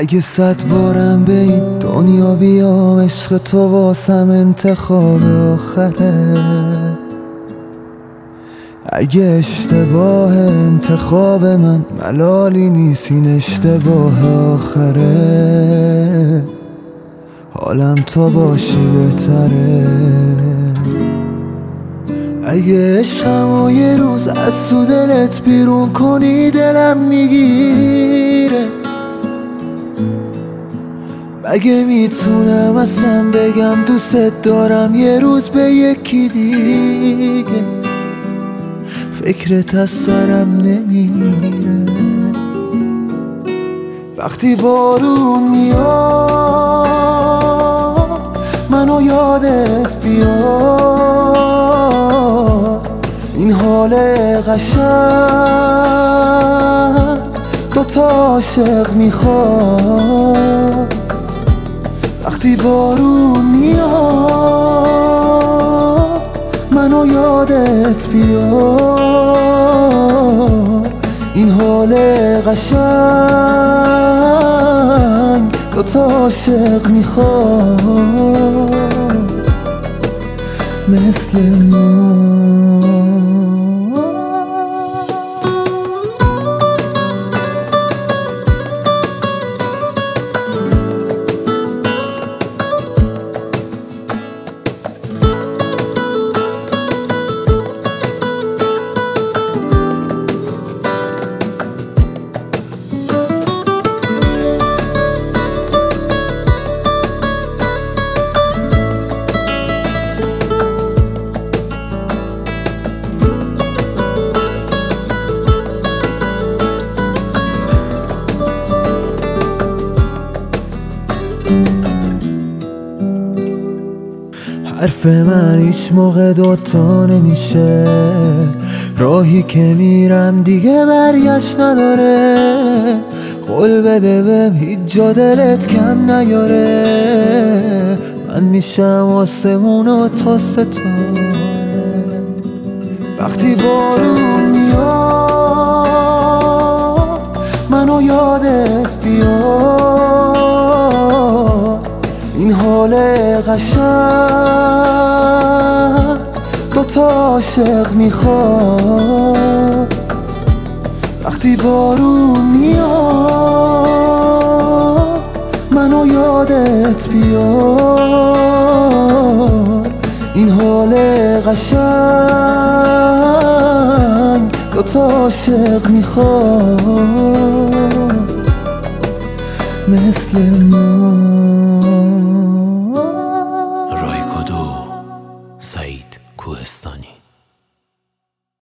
اگه 100 بارم به این دنیا بیام، عشق تو واسم انتخاب آخره. اگه اشتباه انتخاب من ملالی نیست، این اشتباه آخره. حالم تو باشی بهتره. اگه عشقمو یه روز از تو دلت بیرون کنی دلم میگیره. مگه میتونم اصلا بگم دوست دارم یه روز به یکی دیگه؟ فکرت از سرم نمیره. وقتی بارون میاد منو یادت بیاد، این حال قشنگ دوتا عاشق میخواد. وقتی بارون میاد منو یادت بیاد، این حال قشنگ دوتا عاشق میخواد مثل ما. حرف من هیچ موقع دوتا نمیشه، راهی که میرم دیگه برگشت نداره. قول بده بهم هیچ جا دلت کم نیاره، من میشم آسمون و تو ستاره. وقتی بارون میاد منو یادت بیاد، این حال قشنگ دوتا عاشق میخواد. وقتی بارون میاد منو یادت بیاد، این حال قشنگ دوتا عاشق میخواد مثل ما.